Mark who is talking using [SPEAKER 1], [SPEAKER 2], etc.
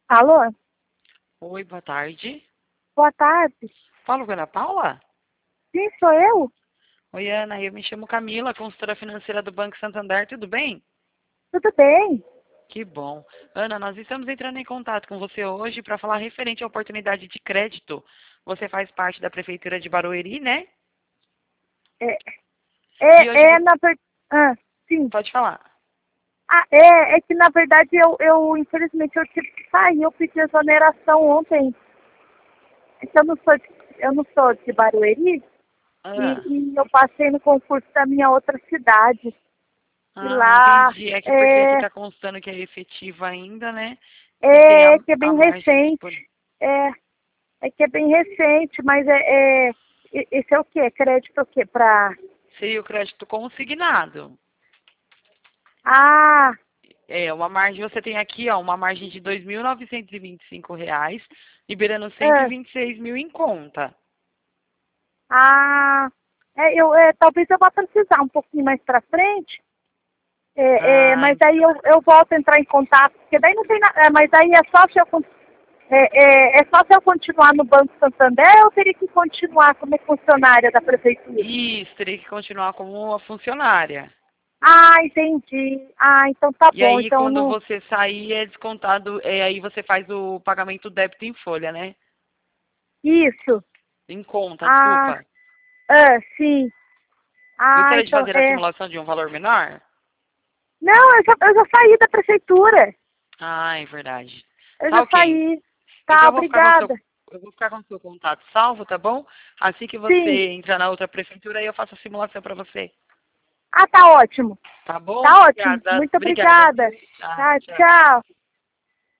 [SPEAKER 1] Alô?
[SPEAKER 2] Oi, boa tarde.
[SPEAKER 1] Boa tarde.
[SPEAKER 2] Falo com a Ana Paula?
[SPEAKER 1] Sim, sou eu?
[SPEAKER 2] Oi, Ana, eu me chamo Camila, consultora financeira do Banco Santander, tudo bem?
[SPEAKER 1] Tudo bem?
[SPEAKER 2] Que bom. Ana, nós estamos entrando em contato com você hoje para falar referente à oportunidade de crédito. Você faz parte da Prefeitura de Barueri, né?
[SPEAKER 1] É,
[SPEAKER 2] E hoje você
[SPEAKER 1] na verdade... Ah, sim.
[SPEAKER 2] pode falar.
[SPEAKER 1] É que na verdade infelizmente, eu tive que sair. Eu pedi exoneração ontem. É que eu não sou de Barueri
[SPEAKER 2] Ah,
[SPEAKER 1] e eu passei no concurso da minha outra cidade. E lá
[SPEAKER 2] entendi. É que porque aqui está constando que é efetiva ainda, né? E tem
[SPEAKER 1] é que é
[SPEAKER 2] a
[SPEAKER 1] bem
[SPEAKER 2] margem
[SPEAKER 1] recente.
[SPEAKER 2] disponível.
[SPEAKER 1] É, é que é bem recente, mas esse é o quê? Crédito o quê?
[SPEAKER 2] Seria o crédito consignado.
[SPEAKER 1] Ah,
[SPEAKER 2] É, uma margem, você tem aqui, ó, uma margem de R$ 2.925, liberando cento e
[SPEAKER 1] é.
[SPEAKER 2] vinte e seis mil em conta.
[SPEAKER 1] Ah, talvez eu vá precisar um pouquinho mais para frente,
[SPEAKER 2] Ah,
[SPEAKER 1] mas aí eu volto a entrar em contato, porque daí não tem nada, mas aí é só se eu, é só se eu continuar no Banco Santander ou eu teria que continuar como funcionária da prefeitura?
[SPEAKER 2] isso, teria que continuar como uma funcionária.
[SPEAKER 1] Ah, entendi. Ah, então tá
[SPEAKER 2] E
[SPEAKER 1] bom,
[SPEAKER 2] aí,
[SPEAKER 1] então
[SPEAKER 2] quando
[SPEAKER 1] não,
[SPEAKER 2] você sair, é descontado, aí você faz o pagamento débito em folha, né?
[SPEAKER 1] isso.
[SPEAKER 2] Em conta,
[SPEAKER 1] Ah,
[SPEAKER 2] desculpa.
[SPEAKER 1] sim. Ah,
[SPEAKER 2] Gostaria de
[SPEAKER 1] então,
[SPEAKER 2] fazer a simulação de um valor menor?
[SPEAKER 1] não, eu já saí da prefeitura,
[SPEAKER 2] Ah, é verdade.
[SPEAKER 1] eu
[SPEAKER 2] Tá
[SPEAKER 1] já
[SPEAKER 2] ok.
[SPEAKER 1] saí. Tá,
[SPEAKER 2] Então
[SPEAKER 1] obrigada.
[SPEAKER 2] eu vou ficar com o seu contato salvo, tá bom? Assim que
[SPEAKER 1] Sim.
[SPEAKER 2] você entrar na outra prefeitura, aí eu faço a simulação para você.
[SPEAKER 1] Ah, tá ótimo.
[SPEAKER 2] Tá bom?
[SPEAKER 1] Tá ótimo.
[SPEAKER 2] Obrigada.
[SPEAKER 1] Muito
[SPEAKER 2] Obrigada,
[SPEAKER 1] obrigada.
[SPEAKER 2] viu? Tchau,
[SPEAKER 1] Tá,
[SPEAKER 2] tchau.
[SPEAKER 1] tchau.